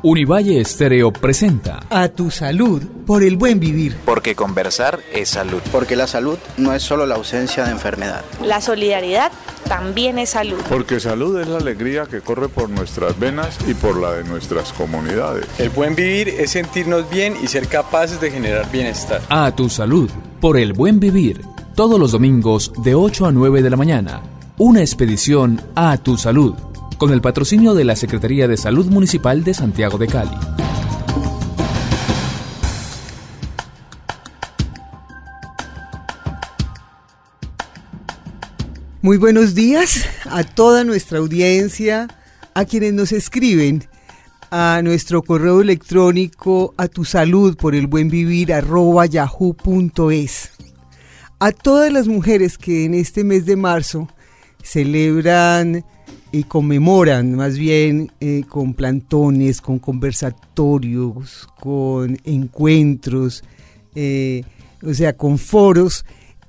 Univalle Estéreo presenta A tu salud, por el buen vivir. Porque conversar es salud. Porque la salud no es solo la ausencia de enfermedad. La solidaridad también es salud. Porque salud es la alegría que corre por nuestras venas y por la de nuestras comunidades. El buen vivir es sentirnos bien y ser capaces de generar bienestar. A tu salud, por el buen vivir. Todos los domingos de 8 a 9 de la mañana. Una expedición a tu salud. Con el patrocinio de la Secretaría de Salud Municipal de Santiago de Cali. Muy buenos días a toda nuestra audiencia, a quienes nos escriben a nuestro correo electrónico atusalud por el buen vivir @yahoo.es. A todas las mujeres que en este mes de marzo celebran y conmemoran más bien con plantones, con conversatorios, con encuentros, con foros,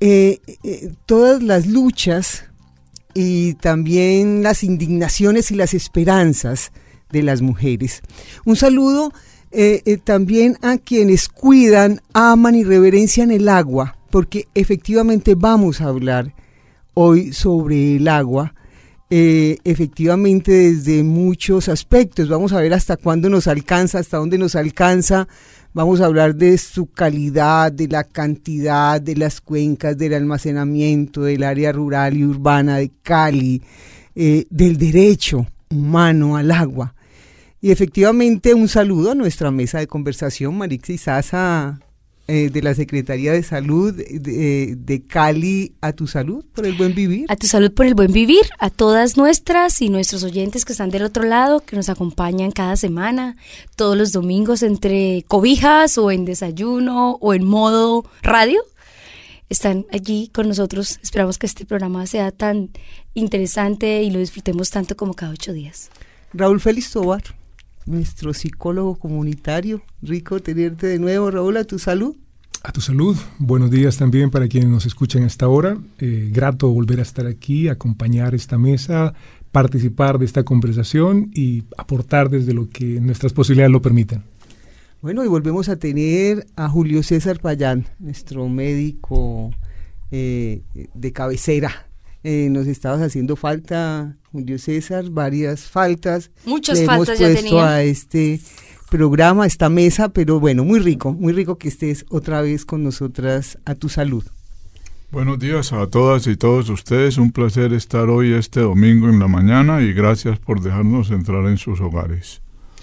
todas las luchas y también las indignaciones y las esperanzas de las mujeres. Un saludo también a quienes cuidan, aman y reverencian el agua, porque efectivamente vamos a hablar hoy sobre el agua. Efectivamente desde muchos aspectos, vamos a ver hasta cuándo nos alcanza, hasta dónde nos alcanza, vamos a hablar de su calidad, de la cantidad, de las cuencas, del almacenamiento, del área rural y urbana de Cali, del derecho humano al agua. Y efectivamente un saludo a nuestra mesa de conversación, Marixa Izaza, de la Secretaría de Salud de Cali. A tu salud por el buen vivir. A tu salud por el buen vivir, a todas nuestras y nuestros oyentes que están del otro lado, que nos acompañan cada semana, todos los domingos entre cobijas o en desayuno o en modo radio. Están allí con nosotros. Esperamos que este programa sea tan interesante y lo disfrutemos tanto como cada 8 días. Raúl Félix Tovar, nuestro psicólogo comunitario. Rico tenerte de nuevo, Raúl. A tu salud. A tu salud. Buenos días también para quienes nos escuchan a esta hora. Grato volver a estar aquí, acompañar esta mesa, participar de esta conversación y aportar desde lo que nuestras posibilidades lo permitan. Bueno, y volvemos a tener a Julio César Payán, nuestro médico de cabecera. Nos estabas haciendo falta, Julio César, varias faltas. Muchas faltas ya tenía. Le hemos puesto a este programa, a esta mesa, pero bueno, muy rico que estés otra vez con nosotras. A tu salud. Buenos días a todas y todos ustedes. Un placer estar hoy este domingo en la mañana y gracias por dejarnos entrar en sus hogares.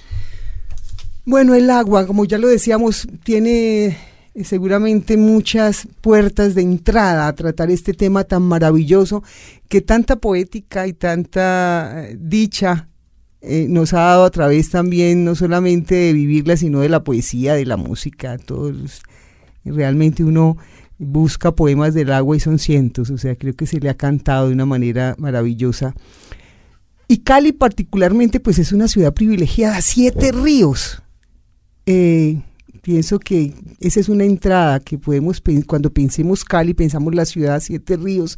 Bueno, el agua, como ya lo decíamos, tiene seguramente muchas puertas de entrada a tratar este tema tan maravilloso que tanta poética y tanta dicha nos ha dado a través también no solamente de vivirla, sino de la poesía, de la música. Realmente uno busca poemas del agua y son cientos, o sea, creo que se le ha cantado de una manera maravillosa. Y Cali particularmente pues es una ciudad privilegiada, 7 ríos. Pienso que esa es una entrada que podemos, cuando pensemos Cali, pensamos la ciudad, 7 ríos.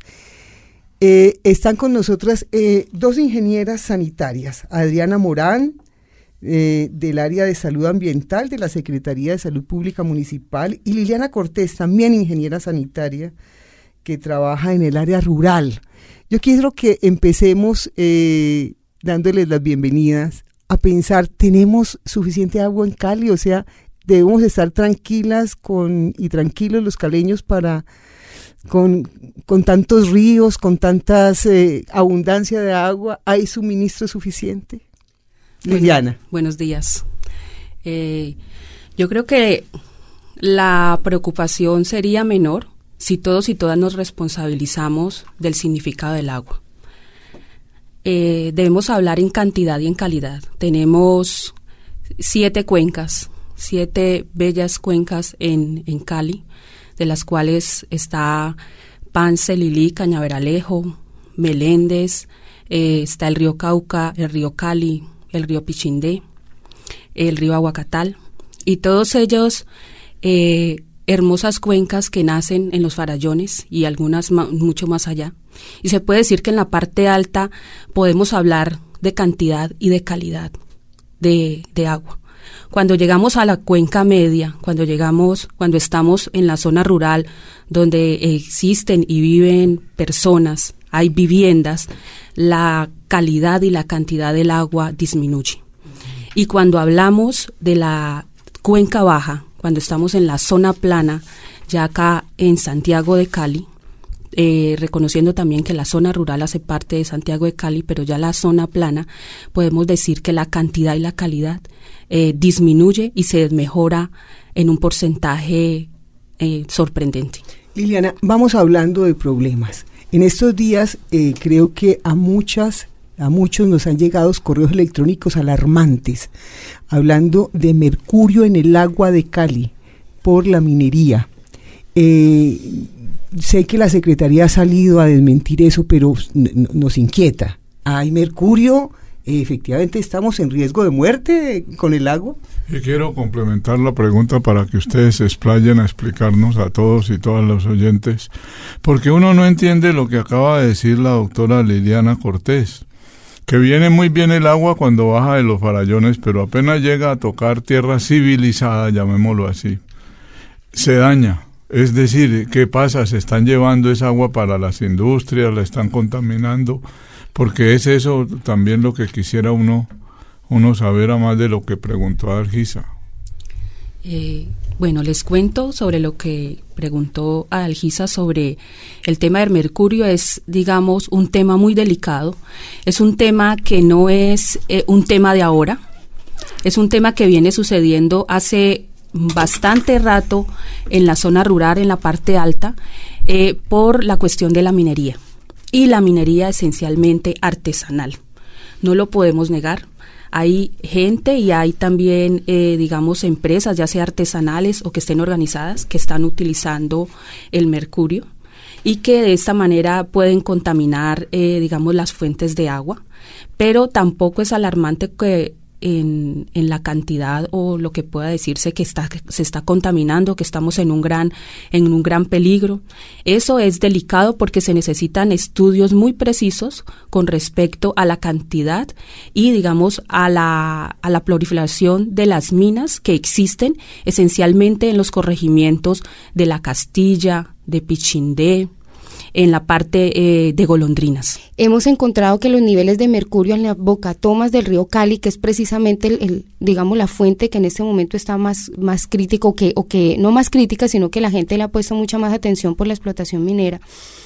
Están con nosotras 2 ingenieras sanitarias, Adriana Morán, del área de salud ambiental de la Secretaría de Salud Pública Municipal, y Liliana Cortés, también ingeniera sanitaria, que trabaja en el área rural. Yo quiero que empecemos dándoles las bienvenidas a pensar, ¿tenemos suficiente agua en Cali? O sea, debemos estar tranquilas y tranquilos los caleños con tantos ríos, con tantas abundancia de agua. ¿Hay suministro suficiente? Liliana. Buenos días. Yo creo que la preocupación sería menor si todos y todas nos responsabilizamos del significado del agua. Debemos hablar en cantidad y en calidad. Tenemos 7 cuencas, 7 bellas cuencas en Cali, de las cuales está Pance, Lilí, Cañaveralejo, Meléndez, está el río Cauca, el río Cali, el río Pichindé, el río Aguacatal, y todos ellos hermosas cuencas que nacen en los farallones y algunas mucho más allá. Y se puede decir que en la parte alta podemos hablar de cantidad y de calidad de agua. Cuando llegamos a la cuenca media, cuando estamos en la zona rural, donde existen y viven personas, hay viviendas, la calidad y la cantidad del agua disminuye. Y cuando hablamos de la cuenca baja, cuando estamos en la zona plana, ya acá en Santiago de Cali, reconociendo también que la zona rural hace parte de Santiago de Cali, pero ya la zona plana, podemos decir que la cantidad y la calidad disminuye y se mejora en un porcentaje sorprendente. Liliana, vamos hablando de problemas. En estos días creo que a muchos nos han llegado correos electrónicos alarmantes hablando de mercurio en el agua de Cali por la minería. Sé que la Secretaría ha salido a desmentir eso, pero nos inquieta. ¿Hay mercurio? ¿Efectivamente estamos en riesgo de muerte con el agua? Y quiero complementar la pregunta para que ustedes se explayen a explicarnos a todos y todas los oyentes, porque uno no entiende lo que acaba de decir la doctora Liliana Cortés, que viene muy bien el agua cuando baja de los farallones, pero apenas llega a tocar tierra civilizada, llamémoslo así, se daña. Es decir, ¿qué pasa? ¿Se están llevando esa agua para las industrias? ¿La están contaminando? Porque es eso también lo que quisiera uno saber, a más de lo que preguntó Adalgisa. Bueno, les cuento sobre lo que preguntó Adalgisa sobre el tema del mercurio. Es, digamos, un tema muy delicado. Es un tema que no es un tema de ahora. Es un tema que viene sucediendo hace bastante rato en la zona rural, en la parte alta, por la cuestión de la minería. Y la minería esencialmente artesanal. No lo podemos negar. Hay gente y hay también, digamos, empresas, ya sea artesanales o que estén organizadas, que están utilizando el mercurio y que de esta manera pueden contaminar, digamos, las fuentes de agua. Pero tampoco es alarmante que en la cantidad o lo que pueda decirse que se está contaminando, que estamos en un gran peligro. Eso es delicado porque se necesitan estudios muy precisos con respecto a la cantidad y, digamos, a la proliferación de las minas que existen esencialmente en los corregimientos de La Castilla, de Pichindé, en la parte de Golondrinas. Hemos encontrado que los niveles de mercurio en las bocatomas del río Cali, que es precisamente digamos la fuente que en este momento está más crítica, o que no más crítica, sino que la gente le ha puesto mucha más atención por la explotación minera,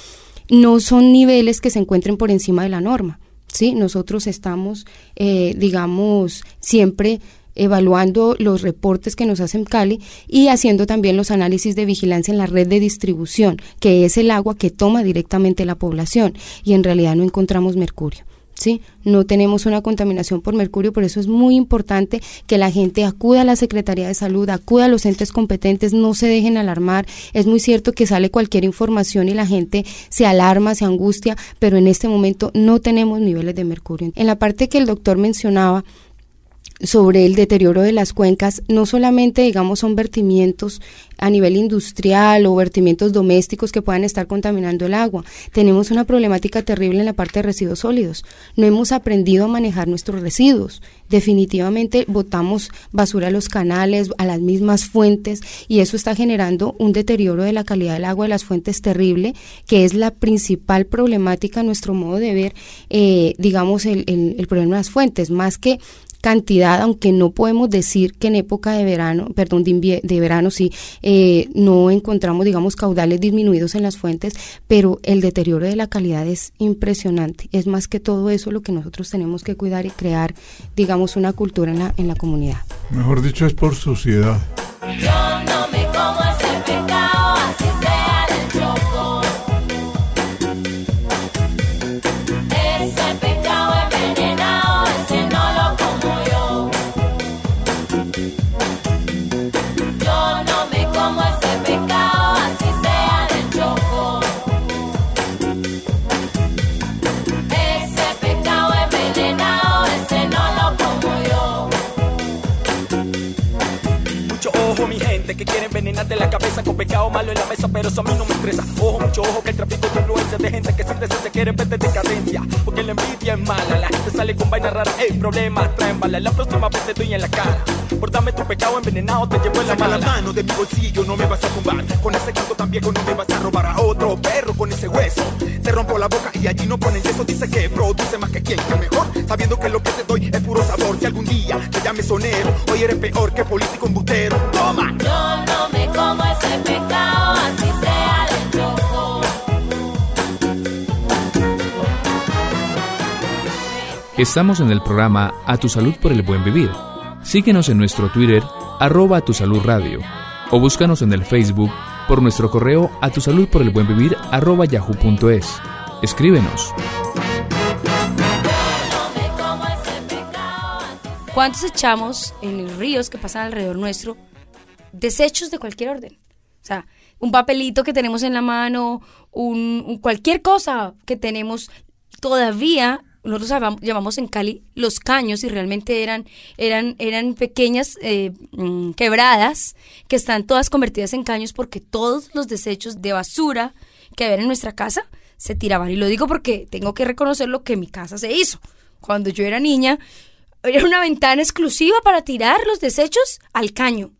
no son niveles que se encuentren por encima de la norma, ¿sí? Nosotros estamos, digamos, siempre evaluando los reportes que nos hacen Cali y haciendo también los análisis de vigilancia en la red de distribución, que es el agua que toma directamente la población, y en realidad no encontramos mercurio, ¿sí? No tenemos una contaminación por mercurio. Por eso es muy importante que la gente acuda a la Secretaría de Salud, acuda a los entes competentes, no se dejen alarmar. Es muy cierto que sale cualquier información y la gente se alarma, se angustia, pero en este momento no tenemos niveles de mercurio. En la parte que el doctor mencionaba sobre el deterioro de las cuencas, no solamente, digamos, son vertimientos a nivel industrial o vertimientos domésticos que puedan estar contaminando el agua. Tenemos una problemática terrible en la parte de residuos sólidos. No hemos aprendido a manejar nuestros residuos. Definitivamente botamos basura a los canales, a las mismas fuentes, y eso está generando un deterioro de la calidad del agua de las fuentes terrible, que es la principal problemática a nuestro modo de ver, digamos, el problema de las fuentes, más que cantidad, aunque no podemos decir que en época de verano, sí, no encontramos, digamos, caudales disminuidos en las fuentes, pero el deterioro de la calidad es impresionante. Es más que todo eso lo que nosotros tenemos que cuidar y crear, digamos, una cultura en la comunidad. Mejor dicho, es por suciedad. Yo no me como ese pecado, así sea del choco. Ese pecado envenenado, ese no lo como yo. Yo no me como ese pecado, así sea del choco. Ese pecado envenenado, ese no lo como yo. Mucho ojo, mi gente. llenarte la cabeza con pecado malo en la mesa, pero eso a mí no me estresa. Ojo, mucho ojo, que el tráfico de influencia de gente que sin se quiere ver de decadencia. Porque la envidia es mala, la gente sale con vainas raras, problemas traen bala. La próxima vez te doy en la cara. Por dame tu pecado envenenado, te llevo en la mala. La mano de mi bolsillo, no me vas a tumbar. Con ese canto tan viejo no me vas a robar a otro perro con ese hueso. Te rompo la boca y allí no ponen yeso. Dice que produce más que quien, que mejor, sabiendo que lo que te doy es puro sabor. Si algún día te llames sonero, hoy eres peor que político embustero. ¡Toma! Yo no me como ese pecado, así sea del choco. Estamos en el programa A Tu Salud por el Buen Vivir. Síguenos en nuestro Twitter, @tusalud_radio, o búscanos en el Facebook por nuestro correo atusaludporelbuenvivir@yahoo.es. Escríbenos. ¿Cuántos echamos en los ríos que pasan alrededor nuestro desechos de cualquier orden? O sea, un papelito que tenemos en la mano, cualquier cosa que tenemos. Todavía nosotros llamamos en Cali los caños, y realmente eran pequeñas quebradas que están todas convertidas en caños, porque todos los desechos de basura que había en nuestra casa se tiraban. Y lo digo porque tengo que reconocer lo que en mi casa se hizo. Cuando yo era niña, era una ventana exclusiva para tirar los desechos al caño.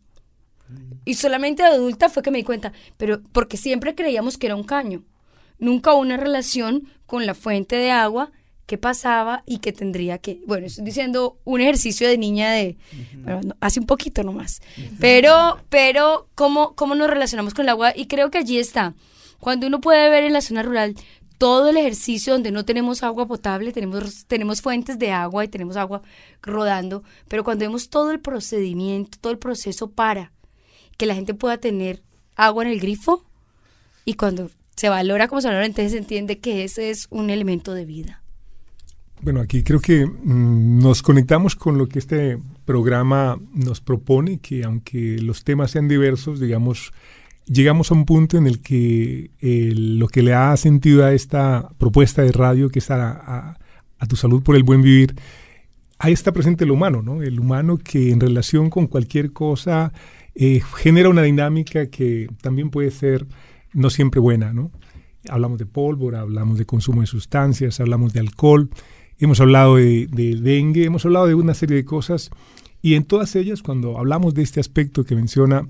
Y solamente de adulta fue que me di cuenta, pero porque siempre creíamos que era un caño. Nunca hubo una relación con la fuente de agua que pasaba y que tendría que... Bueno, estoy diciendo un ejercicio de niña bueno, hace un poquito nomás. Pero ¿cómo nos relacionamos con el agua? Y creo que allí está. Cuando uno puede ver en la zona rural todo el ejercicio donde no tenemos agua potable, tenemos fuentes de agua y tenemos agua rodando, pero cuando vemos todo el procedimiento, todo el proceso para que la gente pueda tener agua en el grifo, y cuando se valora como se valora, entonces se entiende que ese es un elemento de vida. Bueno, aquí creo que nos conectamos con lo que este programa nos propone, que aunque los temas sean diversos, digamos, llegamos a un punto en el que lo que le da sentido a esta propuesta de radio, que es a Tu Salud por el Buen Vivir, ahí está presente el humano, ¿no? El humano que en relación con cualquier cosa genera una dinámica que también puede ser no siempre buena, ¿no? Hablamos de pólvora, hablamos de consumo de sustancias, hablamos de alcohol, hemos hablado de dengue, hemos hablado de una serie de cosas, y en todas ellas, cuando hablamos de este aspecto que menciona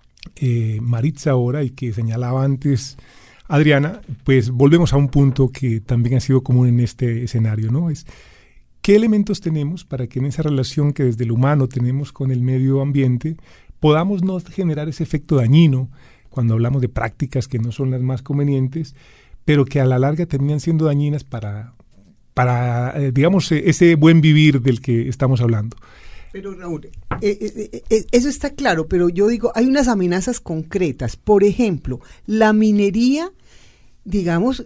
Maritza ahora y que señalaba antes Adriana, pues volvemos a un punto que también ha sido común en este escenario, ¿no? Es qué elementos tenemos para que en esa relación que desde el humano tenemos con el medio ambiente podamos no generar ese efecto dañino cuando hablamos de prácticas que no son las más convenientes, pero que a la larga terminan siendo dañinas para digamos, ese buen vivir del que estamos hablando. Pero Raúl, eso está claro, pero yo digo, hay unas amenazas concretas. Por ejemplo, la minería, digamos,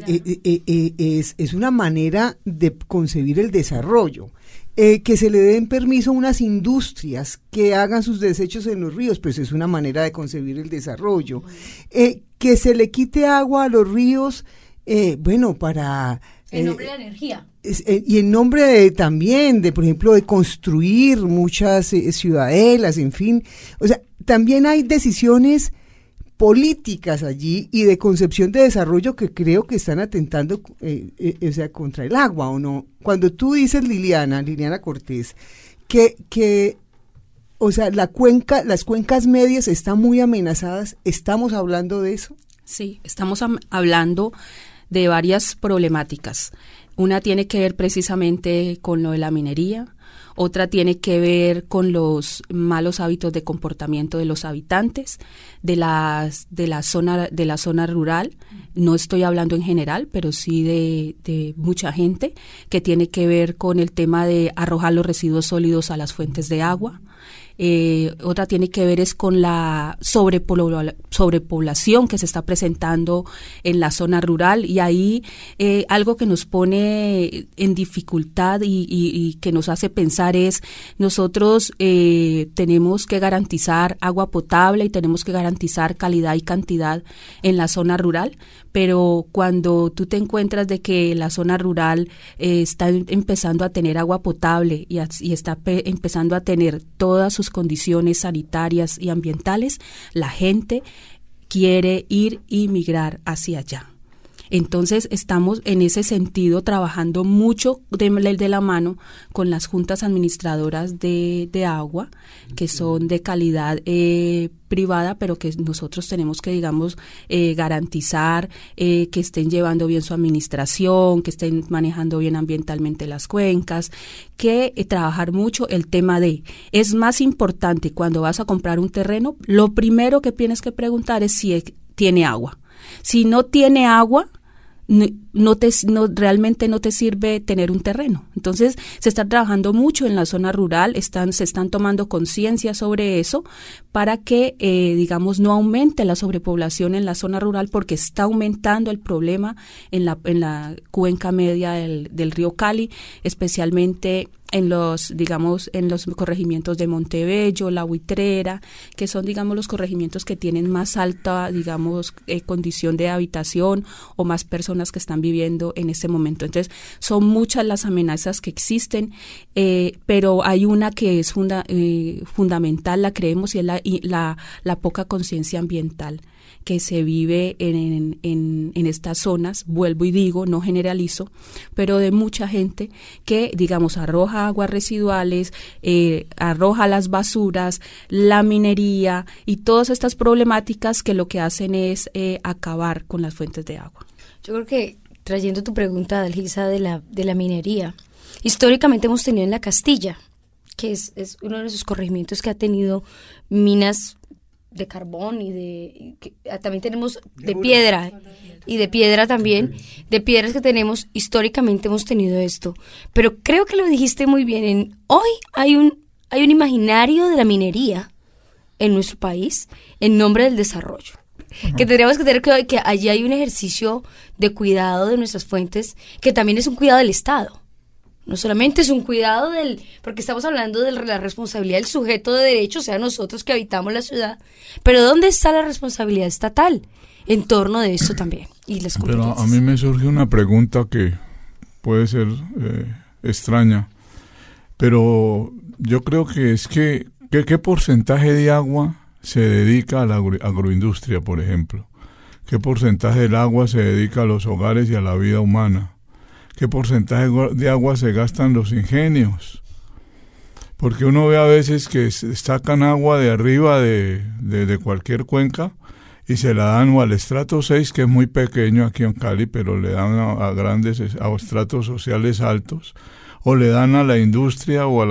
es una manera de concebir el desarrollo. Que se le den permiso a unas industrias que hagan sus desechos en los ríos, pues es una manera de concebir el desarrollo. Que se le quite agua a los ríos, bueno, para... En nombre de la energía. Y en nombre también de, por ejemplo, de construir muchas ciudadelas, en fin. O sea, también hay decisiones políticas allí y de concepción de desarrollo que creo que están atentando o sea, contra el agua, ¿o no? Cuando tú dices, Liliana Cortés, que o sea, las cuencas medias están muy amenazadas, ¿estamos hablando de eso? Sí, estamos hablando de varias problemáticas. Una tiene que ver precisamente con lo de la minería, otra tiene que ver con los malos hábitos de comportamiento de los habitantes de la zona rural. No estoy hablando en general, pero sí de mucha gente, que tiene que ver con el tema de arrojar los residuos sólidos a las fuentes de agua. Otra tiene que ver es con la sobrepoblación que se está presentando en la zona rural, y ahí algo que nos pone en dificultad y que nos hace pensar es, nosotros tenemos que garantizar agua potable y tenemos que garantizar calidad y cantidad en la zona rural, pero cuando tú te encuentras de que la zona rural está empezando a tener agua potable y está empezando a tener todas sus digamos, condiciones sanitarias y ambientales, la gente quiere ir y migrar hacia allá. Entonces estamos en ese sentido trabajando mucho de la mano con las juntas administradoras de agua, que son de calidad privada, pero que nosotros tenemos que, digamos, garantizar que estén llevando bien su administración, que estén manejando bien ambientalmente las cuencas, que trabajar mucho el tema es más importante cuando vas a comprar un terreno, lo primero que tienes que preguntar es si tiene agua. Si no tiene agua, realmente no te sirve tener un terreno. Entonces se está trabajando mucho en la zona rural, se están tomando conciencia sobre eso para que, digamos, no aumente la sobrepoblación en la zona rural, porque está aumentando el problema en la cuenca media del río Cali, especialmente en los corregimientos de Montebello, La Buitrera, que son, digamos, los corregimientos que tienen más alta, digamos, condición de habitación o más personas que están viviendo en este momento. Entonces, son muchas las amenazas que existen, pero hay una que es fundamental, la creemos, y es la poca conciencia ambiental que se vive en estas zonas. Vuelvo y digo, no generalizo, pero de mucha gente que, digamos, arroja aguas residuales, arroja las basuras, la minería y todas estas problemáticas que lo que hacen es acabar con las fuentes de agua. Yo creo que, trayendo tu pregunta, Dalgisa, de la minería, históricamente hemos tenido en la Castilla, que es uno de esos corregimientos que ha tenido minas de carbón también tenemos de piedra, y de piedra también, de piedras que tenemos, históricamente hemos tenido esto. Pero creo que lo dijiste muy bien, hoy hay un imaginario de la minería en nuestro país en nombre del desarrollo. Que tendríamos que tener cuidado, que allí hay un ejercicio de cuidado de nuestras fuentes, que también es un cuidado del Estado. No solamente es un cuidado porque estamos hablando de la responsabilidad del sujeto de derecho, o sea, nosotros que habitamos la ciudad, pero ¿dónde está la responsabilidad estatal en torno de esto también? Y las competencias. Pero a mí me surge una pregunta que puede ser extraña, pero yo creo que es que ¿qué porcentaje de agua se dedica a la agroindustria, por ejemplo? ¿Qué porcentaje del agua se dedica a los hogares y a la vida humana? ¿Qué porcentaje de agua se gastan los ingenios? Porque uno ve a veces que sacan agua de arriba de cualquier cuenca y se la dan o al estrato 6, que es muy pequeño aquí en Cali, pero le dan a estratos sociales altos, o le dan a la industria o a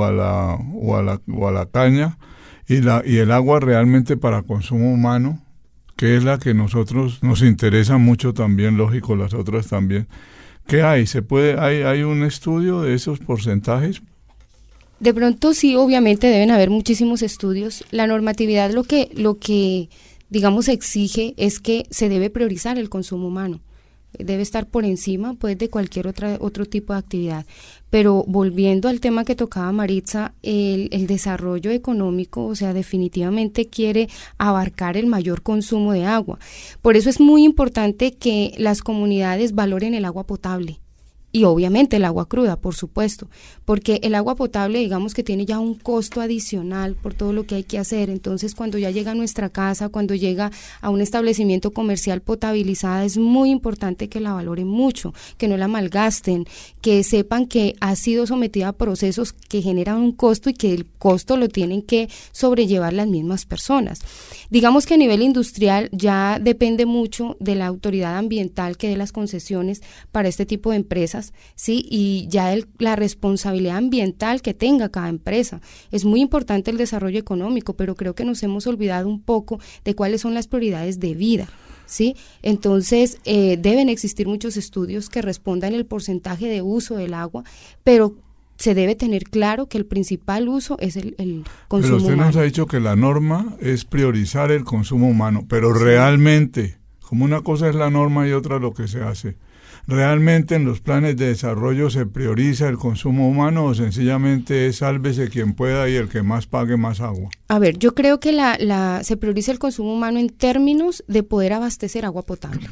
la caña, y el agua realmente para consumo humano, que es la que nosotros nos interesa mucho también, lógico, las otras también. ¿Qué hay? ¿Hay un estudio de esos porcentajes? De pronto sí, obviamente deben haber muchísimos estudios. La normatividad lo que digamos exige es que se debe priorizar el consumo humano. Debe estar por encima, pues, de cualquier otro tipo de actividad. Pero volviendo al tema que tocaba Maritza, el desarrollo económico, o sea, definitivamente quiere abarcar el mayor consumo de agua. Por eso es muy importante que las comunidades valoren el agua potable. Y obviamente el agua cruda, por supuesto, porque el agua potable, digamos que tiene ya un costo adicional por todo lo que hay que hacer. Entonces, cuando ya llega a nuestra casa, cuando llega a un establecimiento comercial potabilizada, es muy importante que la valoren mucho, que no la malgasten, que sepan que ha sido sometida a procesos que generan un costo y que el costo lo tienen que sobrellevar las mismas personas. Digamos que a nivel industrial ya depende mucho de la autoridad ambiental que dé las concesiones para este tipo de empresas, ¿sí? Y ya la responsabilidad ambiental que tenga cada empresa. Es muy importante el desarrollo económico, pero creo que nos hemos olvidado un poco de cuáles son las prioridades de vida, ¿sí? Entonces, deben existir muchos estudios que respondan el porcentaje de uso del agua, pero se debe tener claro que el principal uso es el consumo humano. Pero usted nos ha dicho que la norma es priorizar el consumo humano, pero sí, realmente, como una cosa es la norma y otra lo que se hace, ¿realmente en los planes de desarrollo se prioriza el consumo humano o sencillamente es sálvese quien pueda y el que más pague más agua? A ver, yo creo que se prioriza el consumo humano en términos de poder abastecer agua potable.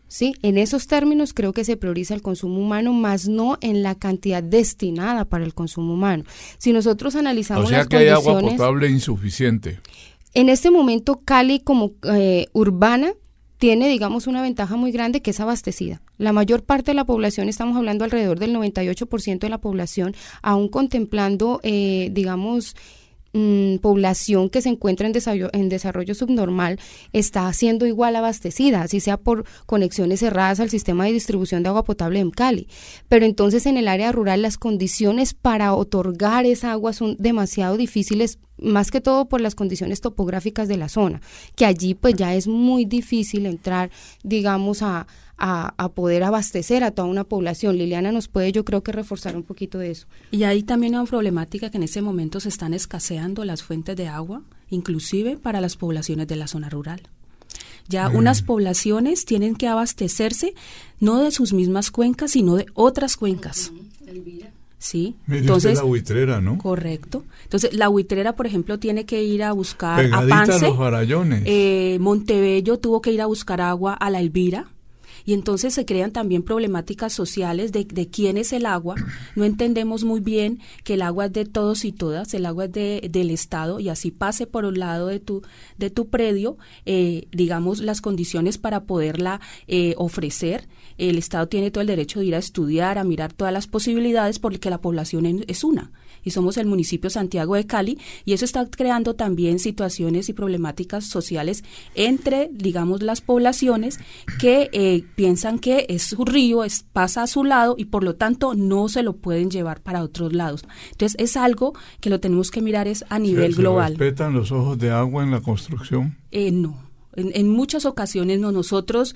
¿sí? En esos términos creo que se prioriza el consumo humano, más no en la cantidad destinada para el consumo humano. Si nosotros analizamos las condiciones... O sea que hay agua potable insuficiente. En este momento Cali como urbana tiene, digamos, una ventaja muy grande, que es abastecida. La mayor parte de la población, estamos hablando alrededor del 98% de la población, aún contemplando, digamos, población que se encuentra en desarrollo subnormal, está siendo igual abastecida, así sea por conexiones cerradas al sistema de distribución de agua potable en Cali. Pero entonces en el área rural las condiciones para otorgar esa agua son demasiado difíciles, más que todo por las condiciones topográficas de la zona, que allí pues ya es muy difícil entrar, digamos, a poder abastecer a toda una población. Liliana nos puede, yo creo que reforzar un poquito de eso. Y hay también una problemática que en este momento se están escaseando las fuentes de agua, inclusive para las poblaciones de la zona rural. Ya unas poblaciones tienen que abastecerse no de sus mismas cuencas, sino de otras cuencas. Sí, entonces la buitrera, ¿no? Correcto. Entonces la buitrera, por ejemplo, tiene que ir a buscar pegadita a Pance. A los Farallones. Montebello tuvo que ir a buscar agua a La Elvira. Y entonces se crean también problemáticas sociales de quién es el agua. No entendemos muy bien que el agua es de todos y todas, el agua es del Estado, y así pase por un lado de tu predio, digamos, las condiciones para poderla ofrecer. El Estado tiene todo el derecho de ir a estudiar, a mirar todas las posibilidades, porque la población es una. Y somos el municipio Santiago de Cali, y eso está creando también situaciones y problemáticas sociales entre, digamos, las poblaciones que piensan que es su río, pasa a su lado y por lo tanto no se lo pueden llevar para otros lados. Entonces es algo que lo tenemos que mirar es a nivel global. ¿Se respetan los ojos de agua en la construcción? No. En muchas ocasiones nosotros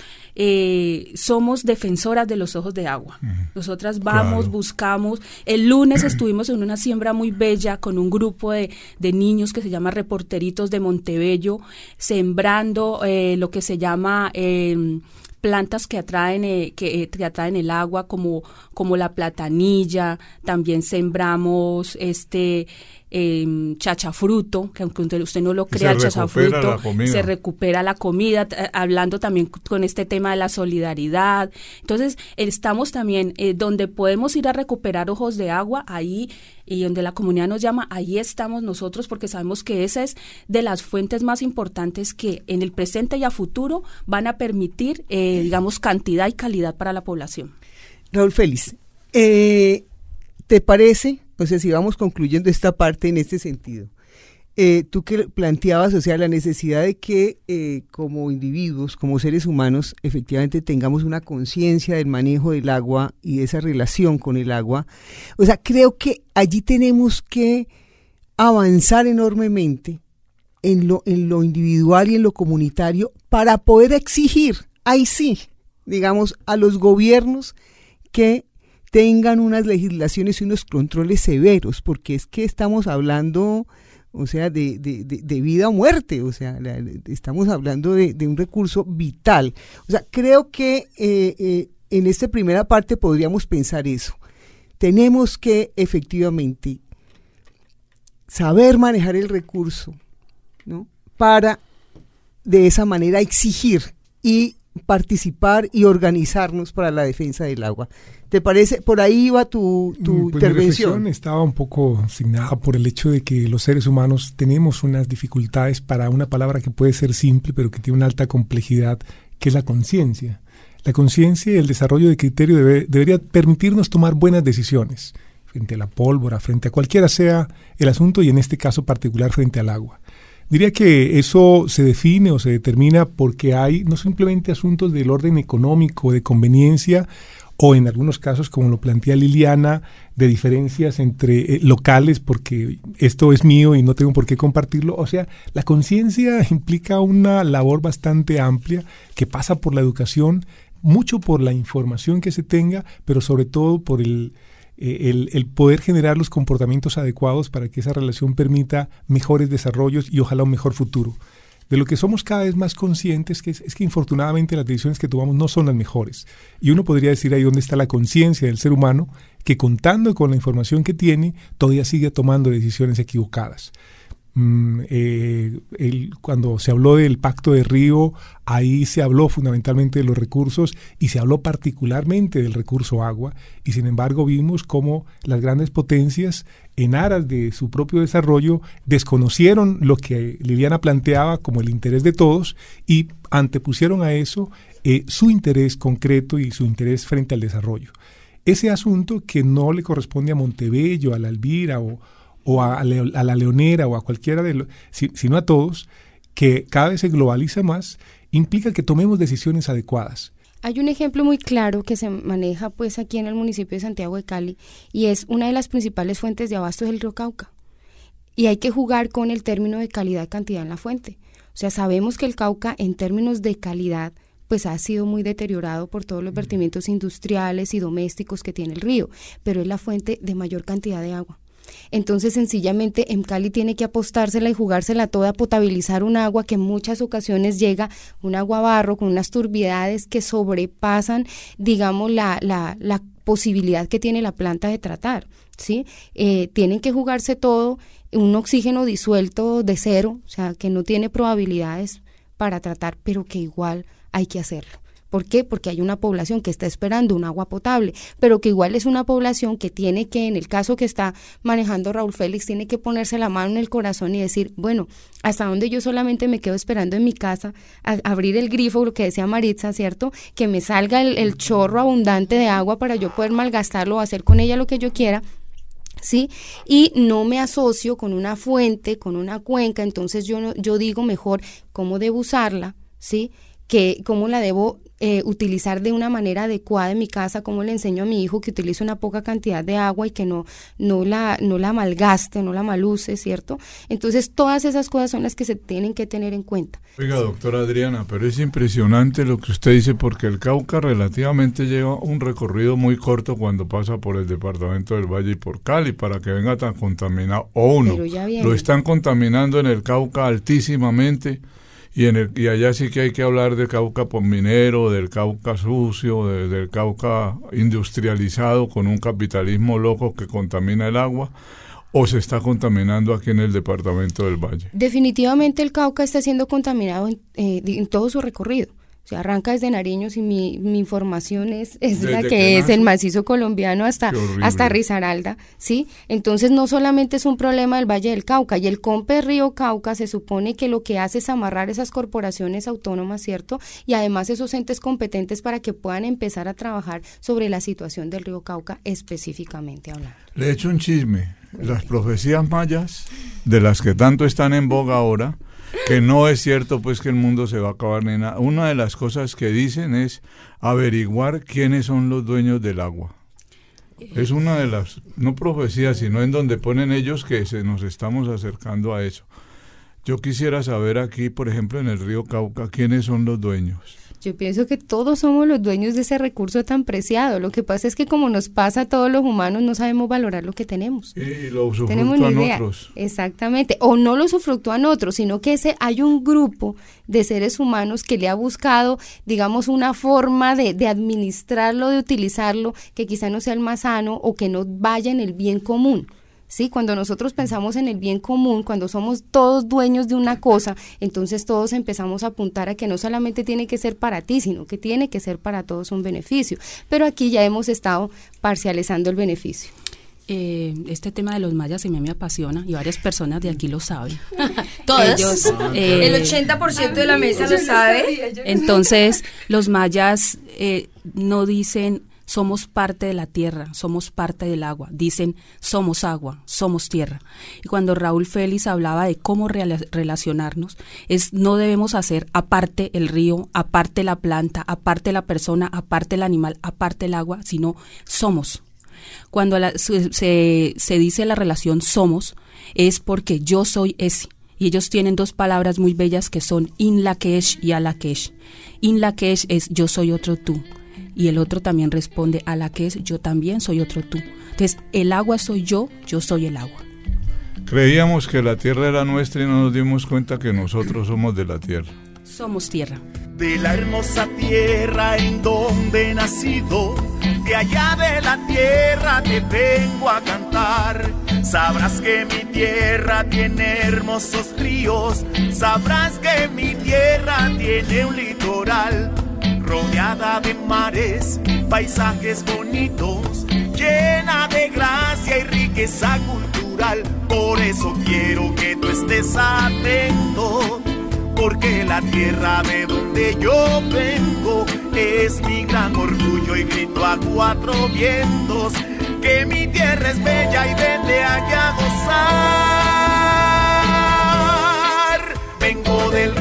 somos defensoras de los ojos de agua. Nosotras vamos, buscamos. El lunes estuvimos en una siembra muy bella con un grupo de niños que se llama Reporteritos de Montebello, sembrando lo que se llama plantas que atraen el agua, como la platanilla. También sembramos chachafruto, que aunque usted no lo crea, el chachafruto se recupera la comida, hablando también con este tema de la solidaridad. Entonces estamos también donde podemos ir a recuperar ojos de agua, ahí, y donde la comunidad nos llama, ahí estamos nosotros, porque sabemos que esa es de las fuentes más importantes que en el presente y a futuro van a permitir, digamos, cantidad y calidad para la población. Raúl Félix, ¿te parece? O sea, si vamos concluyendo esta parte en este sentido, tú que planteabas, o sea, la necesidad de que como individuos, como seres humanos, efectivamente tengamos una conciencia del manejo del agua y de esa relación con el agua. O sea, creo que allí tenemos que avanzar enormemente en lo individual y en lo comunitario para poder exigir, ahí sí, digamos, a los gobiernos que tengan unas legislaciones y unos controles severos, porque es que estamos hablando, o sea, de vida o muerte, o sea, estamos hablando de un recurso vital. O sea, creo que en esta primera parte podríamos pensar eso. Tenemos que efectivamente saber manejar el recurso, ¿no? Para de esa manera exigir y participar y organizarnos para la defensa del agua. ¿Te parece? Por ahí iba tu intervención. Mi reflexión estaba un poco signada por el hecho de que los seres humanos tenemos unas dificultades para una palabra que puede ser simple, pero que tiene una alta complejidad, que es la conciencia. La conciencia y el desarrollo de criterio debería permitirnos tomar buenas decisiones frente a la pólvora, frente a cualquiera sea el asunto, y en este caso particular frente al agua. Diría que eso se define o se determina porque hay no simplemente asuntos del orden económico, de conveniencia, o en algunos casos, como lo plantea Liliana, de diferencias entre locales, porque esto es mío y no tengo por qué compartirlo. O sea, la conciencia implica una labor bastante amplia que pasa por la educación, mucho por la información que se tenga, pero sobre todo por el poder generar los comportamientos adecuados para que esa relación permita mejores desarrollos y ojalá un mejor futuro. De lo que somos cada vez más conscientes es que infortunadamente las decisiones que tomamos no son las mejores. Y uno podría decir ahí dónde está la conciencia del ser humano, que contando con la información que tiene, todavía sigue tomando decisiones equivocadas. Cuando se habló del Pacto de Río, ahí se habló fundamentalmente de los recursos y se habló particularmente del recurso agua, y sin embargo vimos cómo las grandes potencias, en aras de su propio desarrollo, desconocieron lo que Liliana planteaba como el interés de todos y antepusieron a eso su interés concreto y su interés frente al desarrollo. Ese asunto que no le corresponde a Montebello, a la Elvira o a la Leonera o a cualquiera sino a todos, que cada vez se globaliza más, implica que tomemos decisiones adecuadas. Hay un ejemplo muy claro que se maneja pues aquí en el municipio de Santiago de Cali, y es una de las principales fuentes de abasto del río Cauca. Y hay que jugar con el término de calidad-cantidad en la fuente. O sea, sabemos que el Cauca en términos de calidad pues ha sido muy deteriorado por todos los vertimientos industriales y domésticos que tiene el río, pero es la fuente de mayor cantidad de agua. Entonces, sencillamente, en Cali tiene que apostársela y jugársela toda a potabilizar un agua que en muchas ocasiones llega un agua barro con unas turbidades que sobrepasan, digamos, la posibilidad que tiene la planta de tratar, ¿sí? Tienen que jugarse todo, un oxígeno disuelto de cero, o sea, que no tiene probabilidades para tratar, pero que igual hay que hacerlo. ¿Por qué? Porque hay una población que está esperando un agua potable, pero que igual es una población que tiene que, en el caso que está manejando Raúl Félix, tiene que ponerse la mano en el corazón y decir, bueno, hasta donde yo solamente me quedo esperando en mi casa, a abrir el grifo, lo que decía Maritza, ¿cierto? Que me salga el chorro abundante de agua para yo poder malgastarlo o hacer con ella lo que yo quiera, ¿sí? Y no me asocio con una fuente, con una cuenca. Entonces yo digo mejor cómo debo usarla, ¿sí? Que cómo la debo utilizar de una manera adecuada en mi casa, cómo le enseño a mi hijo que utilice una poca cantidad de agua y que no la malgaste, no la maluse, ¿cierto? Entonces todas esas cosas son las que se tienen que tener en cuenta. Oiga, doctora Adriana, pero es impresionante lo que usted dice, porque el Cauca relativamente lleva un recorrido muy corto cuando pasa por el departamento del Valle y por Cali, para que venga tan contaminado, o no, lo están contaminando en el Cauca altísimamente. Y allá sí que hay que hablar de Cauca minero, del Cauca sucio, del Cauca industrializado con un capitalismo loco que contamina el agua, o se está contaminando aquí en el departamento del Valle. Definitivamente el Cauca está siendo contaminado en todo su recorrido. O sea, arranca desde Nariño, y mi información es la que es el macizo colombiano hasta Risaralda, ¿sí? Entonces no solamente es un problema del Valle del Cauca, y el COMPE Río Cauca se supone que lo que hace es amarrar esas corporaciones autónomas, ¿cierto? Y además esos entes competentes para que puedan empezar a trabajar sobre la situación del Río Cauca específicamente hablando. Le echo un chisme. Las profecías mayas, de las que tanto están en boga ahora, que no es cierto pues que el mundo se va a acabar ni nada. Una de las cosas que dicen es averiguar quiénes son los dueños del agua. Es una de las, no profecías, sino en donde ponen ellos que nos estamos acercando a eso. Yo quisiera saber aquí, por ejemplo, en el río Cauca, quiénes son los dueños. Yo pienso que todos somos los dueños de ese recurso tan preciado. Lo que pasa es que como nos pasa a todos los humanos, no sabemos valorar lo que tenemos. Y lo usufructúan otros. Exactamente. O no lo usufructúan otros, sino que hay un grupo de seres humanos que le ha buscado, digamos, una forma de administrarlo, de utilizarlo, que quizá no sea el más sano o que no vaya en el bien común. Sí, cuando nosotros pensamos en el bien común, cuando somos todos dueños de una cosa, entonces todos empezamos a apuntar a que no solamente tiene que ser para ti, sino que tiene que ser para todos un beneficio. Pero aquí ya hemos estado parcializando el beneficio. Este tema de los mayas a mí me apasiona y varias personas de aquí lo saben. ¿Todas? El 80% de la mesa lo sabe. Entonces, los mayas no dicen somos parte de la tierra, somos parte del agua, dicen somos agua, somos tierra. Y cuando Raúl Félix hablaba de cómo relacionarnos, no debemos hacer aparte el río, aparte la planta, aparte la persona, aparte el animal, aparte el agua, sino somos. Cuando se dice la relación somos, es porque yo soy ese. Y ellos tienen dos palabras muy bellas que son in lakesh y alakesh. In lakesh es yo soy otro tú. Y el otro también responde a la que es yo también soy otro tú. Entonces, el agua soy yo soy el agua. Creíamos que la tierra era nuestra y no nos dimos cuenta que nosotros somos de la tierra. Somos tierra. De la hermosa tierra en donde he nacido, de allá de la tierra te vengo a cantar. Sabrás que mi tierra tiene hermosos ríos, sabrás que mi tierra tiene un litoral rodeada de mares, paisajes bonitos, llena de gracia y riqueza cultural. Por eso quiero que tú estés atento, porque la tierra de donde yo vengo es mi gran orgullo y grito a cuatro vientos que mi tierra es bella y vente allá a gozar. Vengo del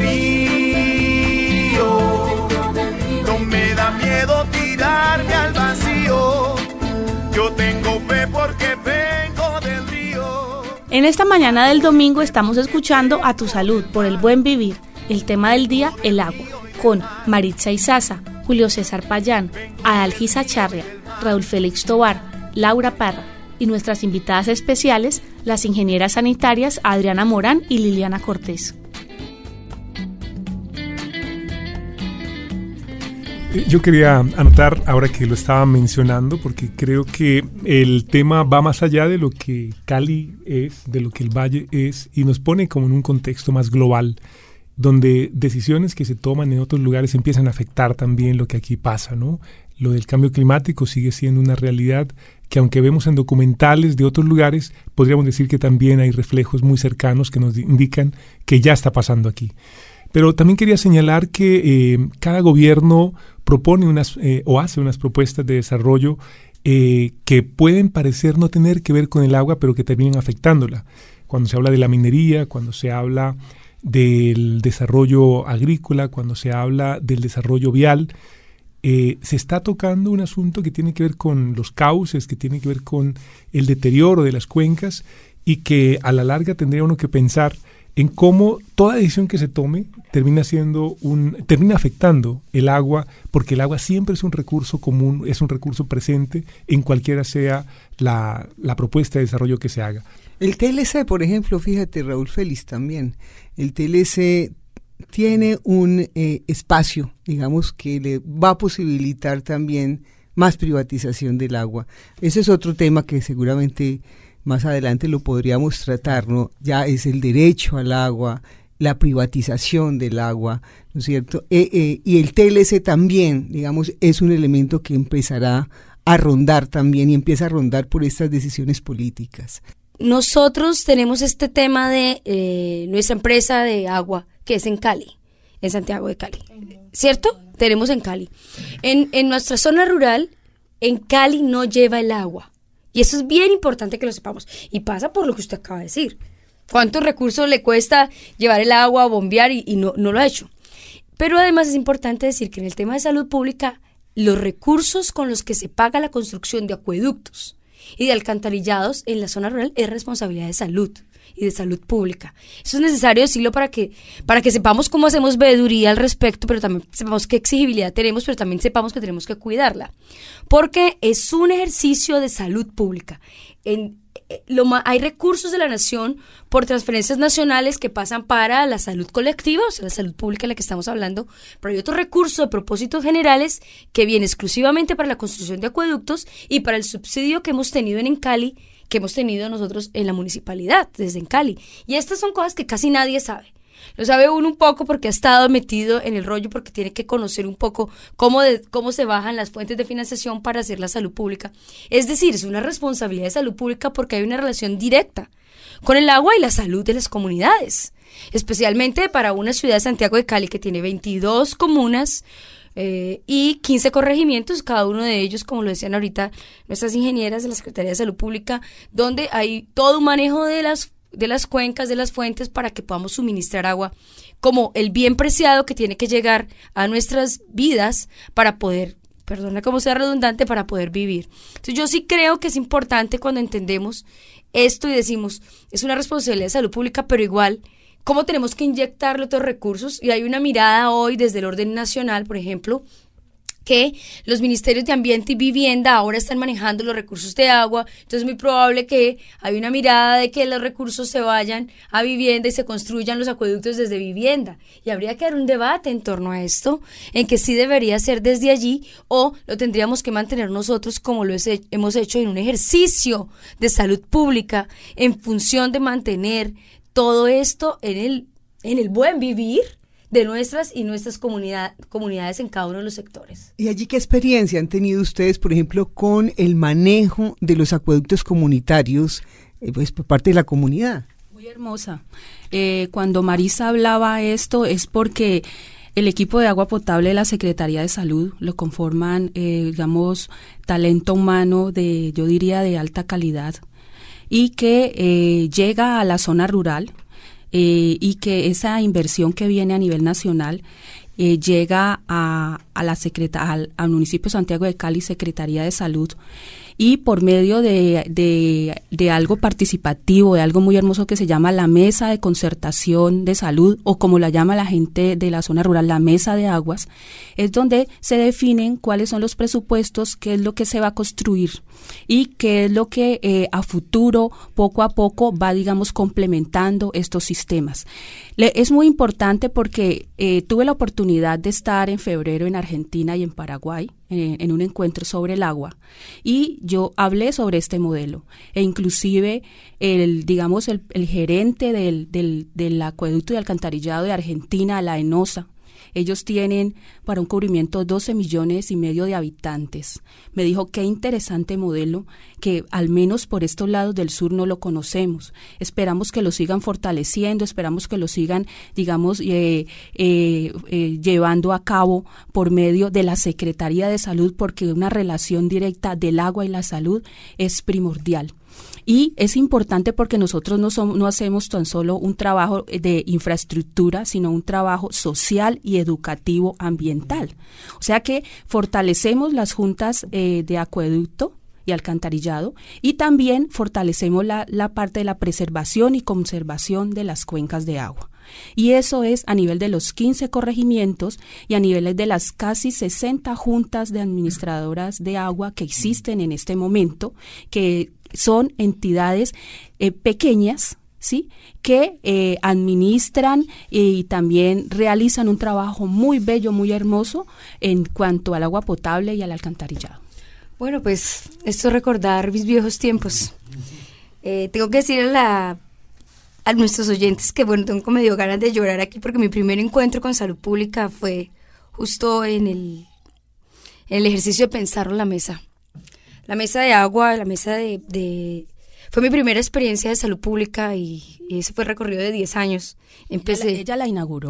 río, no me da miedo tirarme al vacío, yo tengo fe porque vengo del río. En esta mañana del domingo estamos escuchando A Tu Salud por el Buen Vivir. El tema del día, el agua, con Maritza Izaza, Julio César Payán, Adalgisa Charria, Raúl Félix Tobar, Laura Parra y nuestras invitadas especiales, las ingenieras sanitarias Adriana Morán y Liliana Cortés. Yo quería anotar, ahora que lo estaba mencionando, porque creo que el tema va más allá de lo que Cali es, de lo que el Valle es, y nos pone como en un contexto más global, donde decisiones que se toman en otros lugares empiezan a afectar también lo que aquí pasa, ¿no? Lo del cambio climático sigue siendo una realidad que, aunque vemos en documentales de otros lugares, podríamos decir que también hay reflejos muy cercanos que nos indican que ya está pasando aquí. Pero también quería señalar que cada gobierno propone o hace unas propuestas de desarrollo que pueden parecer no tener que ver con el agua, pero que terminan afectándola. Cuando se habla de la minería, cuando se habla del desarrollo agrícola, cuando se habla del desarrollo vial, se está tocando un asunto que tiene que ver con los cauces, que tiene que ver con el deterioro de las cuencas y que a la larga tendría uno que pensar en cómo toda decisión que se tome termina afectando el agua, porque el agua siempre es un recurso común, es un recurso presente en cualquiera sea la propuesta de desarrollo que se haga. El TLC, por ejemplo, fíjate, Raúl Félix, también, el TLC tiene un espacio, digamos, que le va a posibilitar también más privatización del agua. Ese es otro tema que seguramente más adelante lo podríamos tratar, ¿no? Ya es el derecho al agua, la privatización del agua, ¿no es cierto? Y el TLC también, digamos, es un elemento que empezará a rondar también y empieza a rondar por estas decisiones políticas. Nosotros tenemos este tema de nuestra empresa de agua, que es en Cali, en Santiago de Cali, ¿cierto? Tenemos en Cali. En nuestra zona rural, en Cali no lleva el agua. Y eso es bien importante que lo sepamos. Y pasa por lo que usted acaba de decir. ¿Cuántos recursos le cuesta llevar el agua, bombear y no lo ha hecho? Pero además es importante decir que en el tema de salud pública, los recursos con los que se paga la construcción de acueductos y de alcantarillados en la zona rural es responsabilidad de salud y de salud pública. Eso es necesario decirlo para que sepamos cómo hacemos veeduría al respecto, pero también sepamos qué exigibilidad tenemos, pero también sepamos que tenemos que cuidarla. Porque es un ejercicio de salud pública. Hay recursos de la nación por transferencias nacionales que pasan para la salud colectiva, o sea, la salud pública en la que estamos hablando, pero hay otros recursos de propósitos generales que vienen exclusivamente para la construcción de acueductos y para el subsidio que hemos tenido en Cali, que hemos tenido nosotros en la municipalidad, desde en Cali. Y estas son cosas que casi nadie sabe. Lo sabe uno un poco porque ha estado metido en el rollo, porque tiene que conocer un poco cómo se bajan las fuentes de financiación para hacer la salud pública. Es decir, es una responsabilidad de salud pública porque hay una relación directa con el agua y la salud de las comunidades, especialmente para una ciudad de Santiago de Cali que tiene 22 comunas y 15 corregimientos, cada uno de ellos, como lo decían ahorita nuestras ingenieras de la Secretaría de Salud Pública, donde hay todo un manejo de las cuencas, de las fuentes, para que podamos suministrar agua como el bien preciado que tiene que llegar a nuestras vidas para poder, perdona como sea redundante, para poder vivir. Entonces yo sí creo que es importante cuando entendemos esto y decimos, es una responsabilidad de salud pública, pero igual, ¿cómo tenemos que inyectarle otros recursos? Y hay una mirada hoy desde el orden nacional, por ejemplo, que los ministerios de Ambiente y Vivienda ahora están manejando los recursos de agua, entonces es muy probable que hay una mirada de que los recursos se vayan a vivienda y se construyan los acueductos desde vivienda, y habría que dar un debate en torno a esto, en que sí debería ser desde allí o lo tendríamos que mantener nosotros como lo hemos hecho en un ejercicio de salud pública en función de mantener todo esto en el buen vivir de nuestras comunidades en cada uno de los sectores. ¿Y allí qué experiencia han tenido ustedes, por ejemplo, con el manejo de los acueductos comunitarios pues por parte de la comunidad? Muy hermosa. Cuando Marisa hablaba esto es porque el equipo de agua potable de la Secretaría de Salud lo conforman, digamos, talento humano yo diría, de alta calidad, y que llega a la zona rural, y que esa inversión que viene a nivel nacional llega al municipio de Santiago de Cali, Secretaría de Salud, y por medio de algo participativo, de algo muy hermoso que se llama la Mesa de Concertación de Salud, o como la llama la gente de la zona rural, la Mesa de Aguas, es donde se definen cuáles son los presupuestos, qué es lo que se va a construir y qué es lo que a futuro, poco a poco, va, digamos, complementando estos sistemas. Es muy importante porque tuve la oportunidad de estar en febrero en Argentina y en Paraguay, en un encuentro sobre el agua, y yo hablé sobre este modelo, e inclusive el gerente del acueducto y alcantarillado de Argentina, la ENOSA, ellos tienen para un cubrimiento 12 millones y medio de habitantes. Me dijo, qué interesante modelo, que al menos por estos lados del sur no lo conocemos. Esperamos que lo sigan fortaleciendo, esperamos que lo sigan, digamos, llevando a cabo por medio de la Secretaría de Salud, porque una relación directa del agua y la salud es primordial. Y es importante porque nosotros no hacemos tan solo un trabajo de infraestructura, sino un trabajo social y educativo ambiental. O sea que fortalecemos las juntas de acueducto y alcantarillado, y también fortalecemos la parte de la preservación y conservación de las cuencas de agua. Y eso es a nivel de los 15 corregimientos y a niveles de las casi 60 juntas de administradoras de agua que existen en este momento, que son entidades pequeñas, ¿sí?, que administran y también realizan un trabajo muy bello, muy hermoso en cuanto al agua potable y al alcantarillado. Bueno, pues esto es recordar mis viejos tiempos. Tengo que decir a nuestros oyentes que, bueno, tengo medio ganas de llorar aquí porque mi primer encuentro con salud pública fue justo en el ejercicio de pensar la mesa. La mesa de agua, la mesa fue mi primera experiencia de salud pública y ese fue el recorrido de 10 años. Ella la inauguró.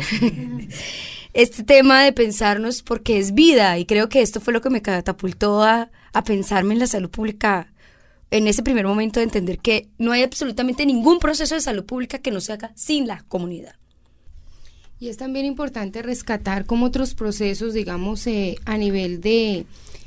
Este tema de pensarnos porque es vida, y creo que esto fue lo que me catapultó a pensarme en la salud pública en ese primer momento, de entender que no hay absolutamente ningún proceso de salud pública que no se haga sin la comunidad. Y es también importante rescatar como otros procesos, digamos, a nivel de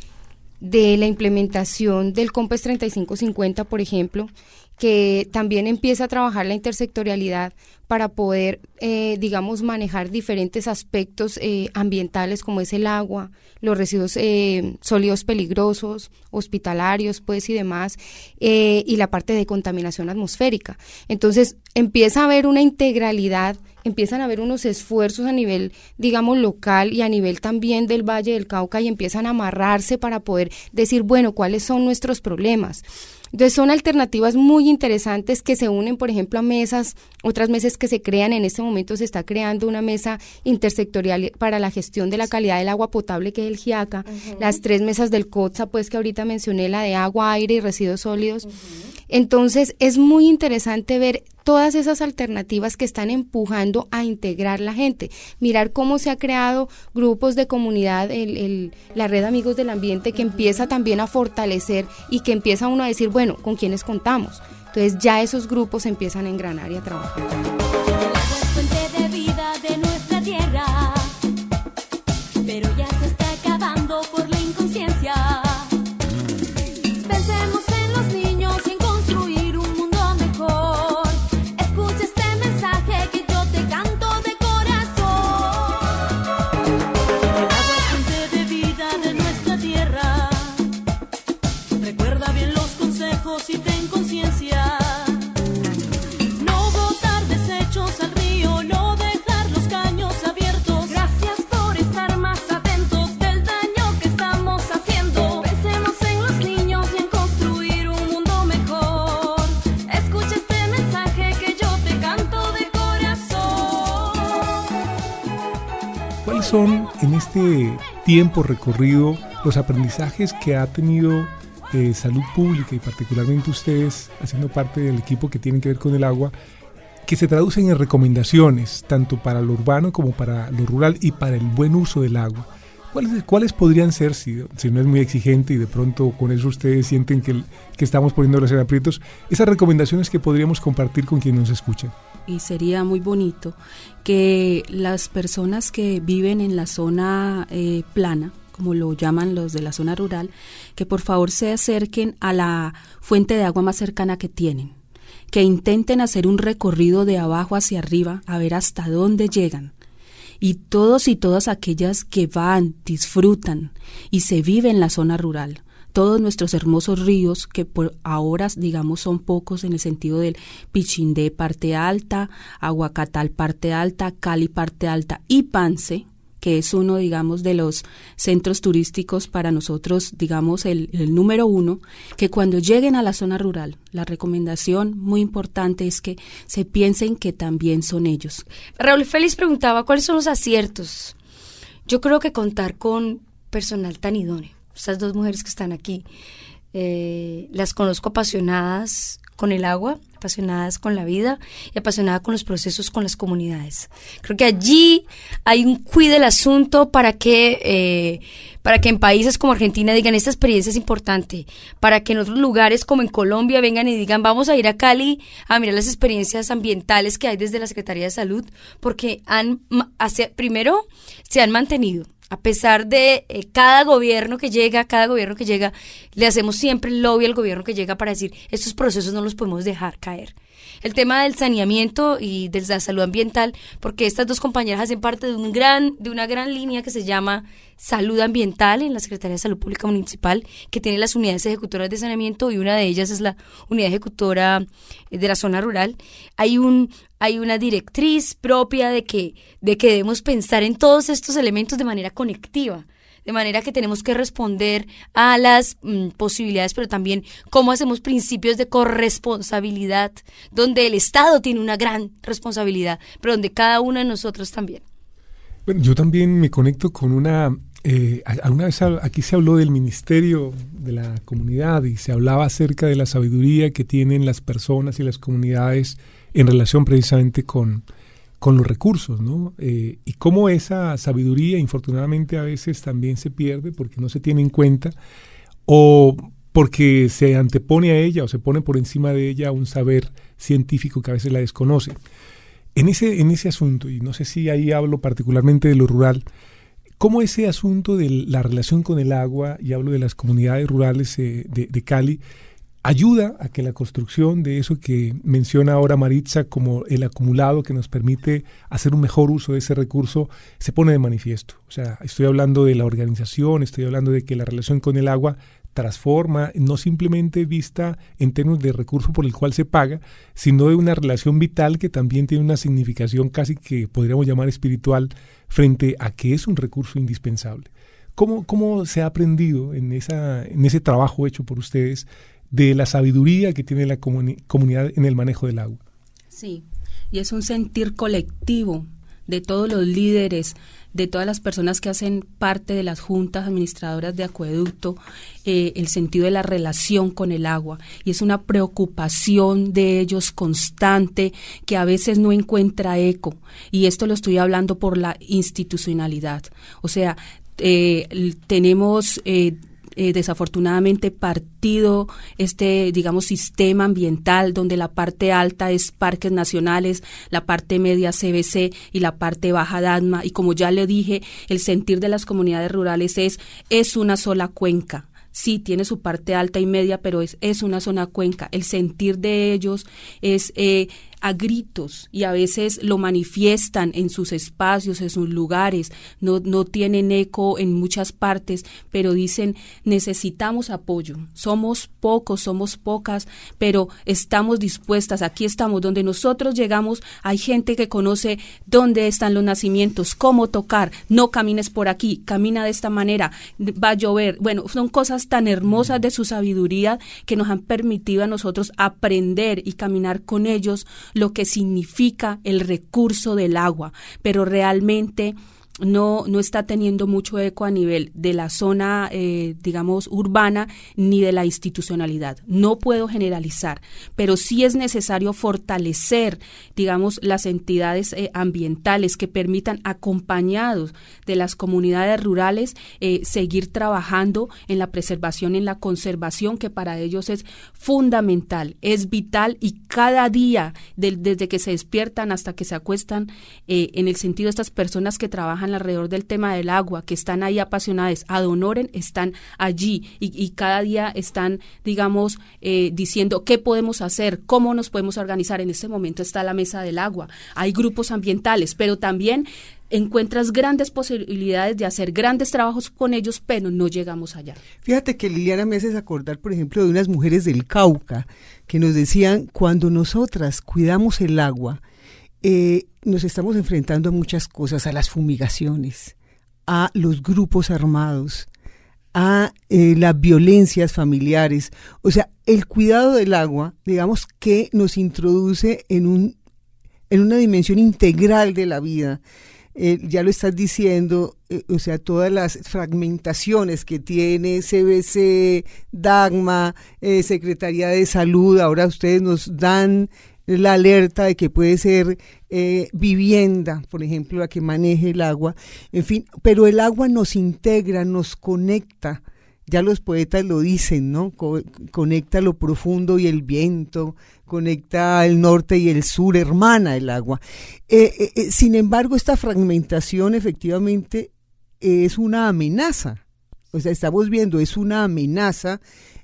la implementación del COMPES 3550, por ejemplo, que también empieza a trabajar la intersectorialidad para poder, digamos, manejar diferentes aspectos ambientales, como es el agua, los residuos sólidos peligrosos, hospitalarios, pues, y demás, y la parte de contaminación atmosférica. Entonces, empieza a haber una integralidad, empiezan a haber unos esfuerzos a nivel, digamos, local y a nivel también del Valle del Cauca, y empiezan a amarrarse para poder decir, bueno, ¿cuáles son nuestros problemas? Entonces son alternativas muy interesantes que se unen, por ejemplo, a mesas, otras mesas que se crean. En este momento se está creando una mesa intersectorial para la gestión de la calidad del agua potable, que es el GIACA, las 3 mesas del COTSA, pues, que ahorita mencioné, la de agua, aire y residuos sólidos. Entonces es muy interesante ver todas esas alternativas que están empujando a integrar la gente, mirar cómo se ha creado grupos de comunidad, la red Amigos del Ambiente, que empieza también a fortalecer y que empieza uno a decir, bueno, ¿con quiénes contamos? Entonces ya esos grupos empiezan a engranar y a trabajar. Fuente de vida de nuestra tierra, pero ya se está acabando por la inconsciencia. Pensemos en los niños y en construir un mundo mejor. Escucha este mensaje que yo te canto de corazón. El agua es fuente de vida de ¿cuáles son en este tiempo recorrido los aprendizajes que ha tenido Salud Pública y particularmente ustedes haciendo parte del equipo que tienen que ver con el agua, que se traducen en recomendaciones tanto para lo urbano como para lo rural y para el buen uso del agua? ¿Cuáles podrían ser, si no es muy exigente y de pronto con eso ustedes sienten que estamos poniéndoles en aprietos, esas recomendaciones que podríamos compartir con quienes nos escuchen? Y sería muy bonito que las personas que viven en la zona plana, como lo llaman los de la zona rural, que por favor se acerquen a la fuente de agua más cercana que tienen, que intenten hacer un recorrido de abajo hacia arriba a ver hasta dónde llegan. Y todos y todas aquellas que van, disfrutan y se viven en la zona rural, todos nuestros hermosos ríos, que por ahora, digamos, son pocos en el sentido del Pichindé parte alta, Aguacatal parte alta, Cali parte alta y Pance, que es uno, digamos, de los centros turísticos para nosotros, digamos, el número 1, que cuando lleguen a la zona rural, la recomendación muy importante es que se piensen que también son ellos. Raúl Félix preguntaba cuáles son los aciertos. Yo creo que contar con personal tan idóneo. Estas dos mujeres que están aquí, las conozco apasionadas con el agua, apasionadas con la vida y apasionadas con los procesos con las comunidades. Creo que allí hay un quid del asunto para que en países como Argentina digan esta experiencia es importante, para que en otros lugares como en Colombia vengan y digan vamos a ir a Cali a mirar las experiencias ambientales que hay desde la Secretaría de Salud, porque primero se han mantenido. A pesar de cada gobierno que llega, le hacemos siempre el lobby al gobierno que llega para decir, estos procesos no los podemos dejar caer. El tema del saneamiento y de la salud ambiental, porque estas dos compañeras hacen parte de una gran línea que se llama Salud Ambiental en la Secretaría de Salud Pública Municipal, que tiene las unidades ejecutoras de saneamiento y una de ellas es la unidad ejecutora de la zona rural. Hay una directriz propia de que debemos pensar en todos estos elementos de manera conectiva, de manera que tenemos que responder a las posibilidades, pero también cómo hacemos principios de corresponsabilidad, donde el Estado tiene una gran responsabilidad, pero donde cada uno de nosotros también. Bueno, yo también me conecto con alguna vez aquí se habló del Ministerio de la Comunidad y se hablaba acerca de la sabiduría que tienen las personas y las comunidades en relación precisamente con los recursos, ¿no? Y cómo esa sabiduría, infortunadamente, a veces también se pierde porque no se tiene en cuenta o porque se antepone a ella o se pone por encima de ella un saber científico que a veces la desconoce. En ese asunto, y no sé si ahí hablo particularmente de lo rural, ¿cómo ese asunto de la relación con el agua, y hablo de las comunidades rurales de Cali, ayuda a que la construcción de eso que menciona ahora Maritza como el acumulado que nos permite hacer un mejor uso de ese recurso se pone de manifiesto? O sea, estoy hablando de la organización, estoy hablando de que la relación con el agua transforma, no simplemente vista en términos de recurso por el cual se paga, sino de una relación vital que también tiene una significación casi que podríamos llamar espiritual frente a que es un recurso indispensable. ¿Cómo se ha aprendido en ese trabajo hecho por ustedes de la sabiduría que tiene la comunidad en el manejo del agua? Sí, y es un sentir colectivo de todos los líderes, de todas las personas que hacen parte de las juntas administradoras de acueducto, el sentido de la relación con el agua, y es una preocupación de ellos constante que a veces no encuentra eco, y esto lo estoy hablando por la institucionalidad. O sea, tenemos desafortunadamente partido digamos, sistema ambiental donde la parte alta es parques nacionales, la parte media CBC y la parte baja DADMA, y como ya le dije, el sentir de las comunidades rurales es una sola cuenca. Sí, tiene su parte alta y media, pero es una sola cuenca. El sentir de ellos es a gritos, y a veces lo manifiestan en sus espacios, en sus lugares, no tienen eco en muchas partes, pero dicen necesitamos apoyo, somos pocos, somos pocas, pero estamos dispuestas, aquí estamos, donde nosotros llegamos hay gente que conoce dónde están los nacimientos, cómo tocar, no camines por aquí, camina de esta manera, va a llover. Bueno, son cosas tan hermosas de su sabiduría que nos han permitido a nosotros aprender y caminar con ellos lo que significa el recurso del agua, pero realmente no está teniendo mucho eco a nivel de la zona, digamos, urbana, ni de la institucionalidad. No puedo generalizar, pero sí es necesario fortalecer, digamos, las entidades ambientales que permitan, acompañados de las comunidades rurales, seguir trabajando en la preservación, en la conservación, que para ellos es fundamental, es vital, y cada día, desde que se despiertan hasta que se acuestan, en el sentido de estas personas que trabajan alrededor del tema del agua, que están ahí apasionadas, ad honorem, están allí y cada día están, digamos, diciendo qué podemos hacer, cómo nos podemos organizar. En este momento está la Mesa del Agua, hay grupos ambientales, pero también encuentras grandes posibilidades de hacer grandes trabajos con ellos, pero no llegamos allá. Fíjate que Liliana me haces acordar, por ejemplo, de unas mujeres del Cauca que nos decían, cuando nosotras cuidamos el agua, nos estamos enfrentando a muchas cosas, a las fumigaciones, a los grupos armados, a las violencias familiares. O sea, el cuidado del agua, digamos que nos introduce en una dimensión integral de la vida. Ya lo estás diciendo, o sea, todas las fragmentaciones que tiene CBC, DAGMA, Secretaría de Salud, ahora ustedes nos dan la alerta de que puede ser vivienda, por ejemplo, la que maneje el agua, en fin, pero el agua nos integra, nos conecta, ya los poetas lo dicen, ¿no? Conecta lo profundo y el viento, conecta el norte y el sur, hermana el agua. Sin embargo, esta fragmentación efectivamente es una amenaza, o sea, estamos viendo, es una amenaza.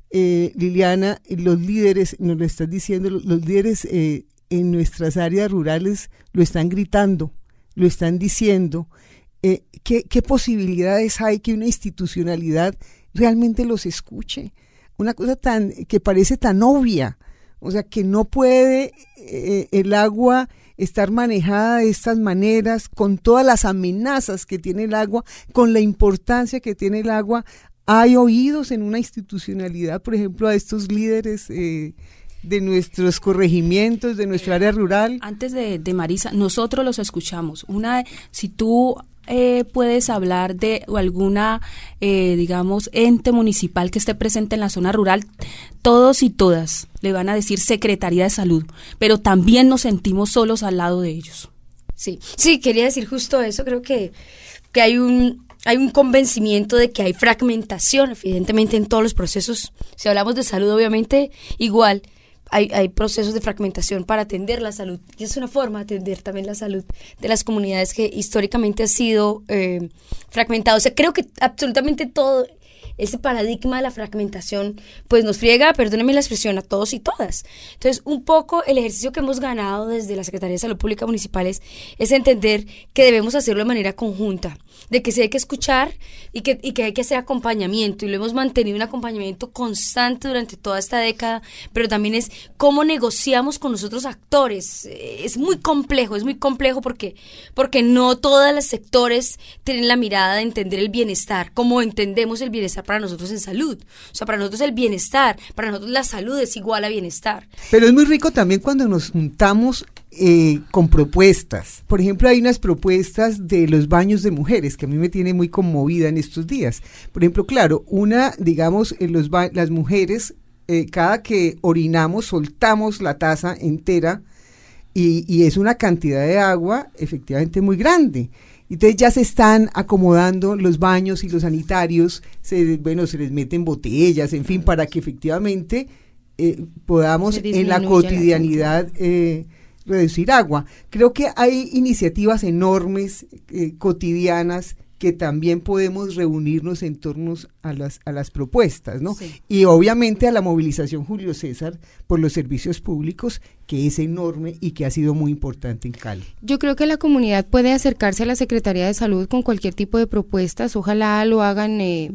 Liliana, los líderes, nos lo estás diciendo, los líderes en nuestras áreas rurales lo están gritando, lo están diciendo. ¿Qué posibilidades hay que una institucionalidad realmente los escuche? Una cosa que parece tan obvia, o sea, que no puede el agua estar manejada de estas maneras, con todas las amenazas que tiene el agua, con la importancia que tiene el agua. ¿Hay oídos en una institucionalidad, por ejemplo, a estos líderes de nuestros corregimientos, de nuestra área rural? Antes de Marisa, nosotros los escuchamos. Si tú puedes hablar de alguna, digamos, ente municipal que esté presente en la zona rural, todos y todas le van a decir Secretaría de Salud, pero también nos sentimos solos al lado de ellos. Sí, quería decir justo eso. Creo que hay un convencimiento de que hay fragmentación, evidentemente, en todos los procesos. Si hablamos de salud, obviamente, igual hay procesos de fragmentación para atender la salud. Y es una forma de atender también la salud de las comunidades que históricamente ha sido fragmentado. O sea, creo que absolutamente todo ese paradigma de la fragmentación, pues nos friega, perdónenme la expresión, a todos y todas. Entonces, un poco el ejercicio que hemos ganado desde la Secretaría de Salud Pública Municipales es entender que debemos hacerlo de manera conjunta, de que sí hay que escuchar y que hay que hacer acompañamiento, y lo hemos mantenido un acompañamiento constante durante toda esta década, pero también es cómo negociamos con los otros actores. Es muy complejo porque no todos los sectores tienen la mirada de entender el bienestar, como entendemos el bienestar para nosotros en salud. O sea, para nosotros el bienestar, para nosotros la salud es igual a bienestar. Pero es muy rico también cuando nos juntamos con propuestas. Por ejemplo, hay unas propuestas de los baños de mujeres que a mí me tiene muy conmovida en estos días. Por ejemplo, claro, digamos, las mujeres, cada que orinamos, soltamos la taza entera y es una cantidad de agua efectivamente muy grande. Entonces ya se están acomodando los baños y los sanitarios, se les meten botellas, en fin, para que efectivamente podamos en la cotidianidad reducir agua. Creo que hay iniciativas enormes, cotidianas, que también podemos reunirnos en torno a las propuestas, ¿no? Sí. Y obviamente a la movilización, Julio César, por los servicios públicos, que es enorme y que ha sido muy importante en Cali. Yo creo que la comunidad puede acercarse a la Secretaría de Salud con cualquier tipo de propuestas, ojalá lo hagan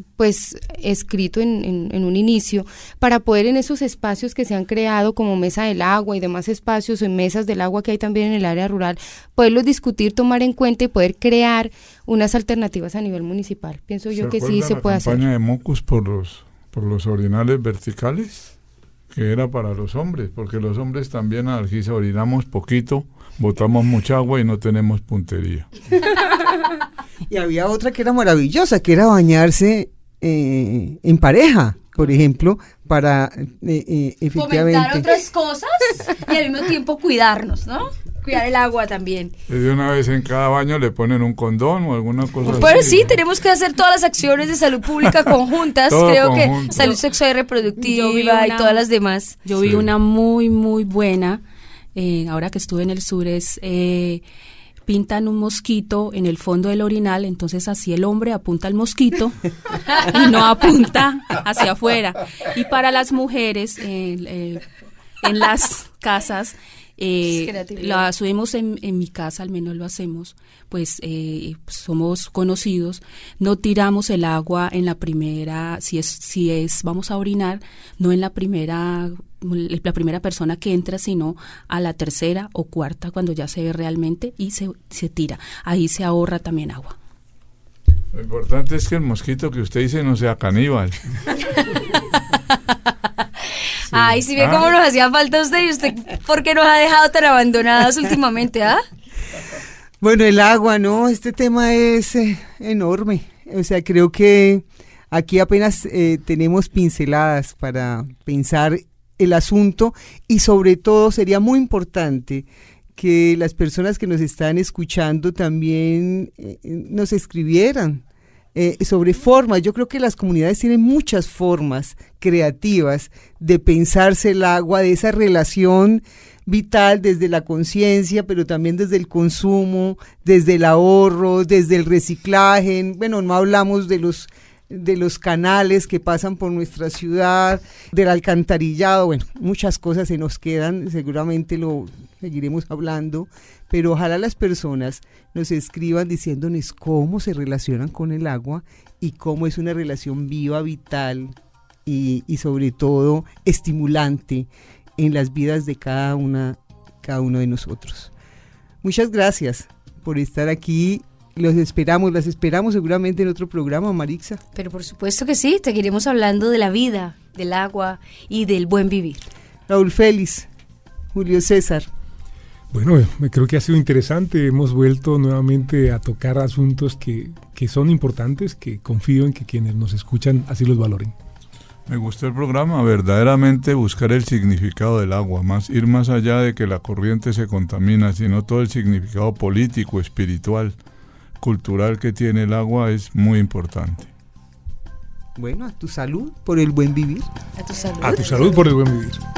escrito en un inicio, para poder en esos espacios que se han creado como Mesa del Agua y demás espacios en mesas del agua que hay también en el área rural, poderlos discutir, tomar en cuenta y poder crear unas alternativas a nivel municipal. Pienso yo que sí se puede hacer. ¿Se acuerdan la campaña de Mocus por los orinales verticales? Que era para los hombres, porque los hombres también a Algisa orinamos poquito, botamos mucha agua y no tenemos puntería. Y había otra que era maravillosa, que era bañarse en pareja, por ejemplo, para efectivamente... Fomentar otras cosas y al mismo tiempo cuidarnos, ¿no? Cuidar el agua también. De una vez en cada baño le ponen un condón o alguna cosa Pero así. sí, tenemos que hacer todas las acciones de salud pública conjuntas. Creo conjunto. que salud sexual y reproductiva y todas las demás. Yo vi una muy, muy buena, ahora que estuve en el sur, pintan un mosquito en el fondo del orinal, entonces así el hombre apunta al mosquito y no apunta hacia afuera. Y para las mujeres, en las casas, lo hacemos en mi casa, al menos lo hacemos, pues somos conocidos, no tiramos el agua en la primera, si es vamos a orinar, no en la primera persona que entra, sino a la tercera o cuarta cuando ya se ve realmente y se tira, ahí se ahorra también agua. Lo importante es que el mosquito que usted dice no sea caníbal. Ay, si ve cómo nos hacía falta usted y usted, ¿por qué nos ha dejado tan abandonadas últimamente, ah? Bueno, el agua, ¿no? Este tema es enorme. O sea, creo que aquí apenas tenemos pinceladas para pensar el asunto y sobre todo sería muy importante que las personas que nos están escuchando también nos escribieran sobre formas. Yo creo que las comunidades tienen muchas formas creativas de pensarse el agua, de esa relación vital desde la conciencia, pero también desde el consumo, desde el ahorro, desde el reciclaje. Bueno, no hablamos de los canales que pasan por nuestra ciudad, del alcantarillado, bueno, muchas cosas se nos quedan, seguramente lo seguiremos hablando, pero ojalá las personas nos escriban diciéndonos cómo se relacionan con el agua y cómo es una relación viva, vital y sobre todo estimulante en las vidas de cada uno de nosotros. Muchas gracias por estar aquí. Las esperamos seguramente en otro programa, Marixa. Pero por supuesto que sí, seguiremos hablando de la vida, del agua y del buen vivir. Raúl Félix, Julio César. Bueno, creo que ha sido interesante, hemos vuelto nuevamente a tocar asuntos que son importantes, que confío en que quienes nos escuchan así los valoren. Me gustó el programa, verdaderamente buscar el significado del agua, ir más allá de que la corriente se contamina, sino todo el significado político, espiritual, cultural que tiene el agua es muy importante. Bueno, a tu salud por el buen vivir. A tu salud. A tu salud por el buen vivir.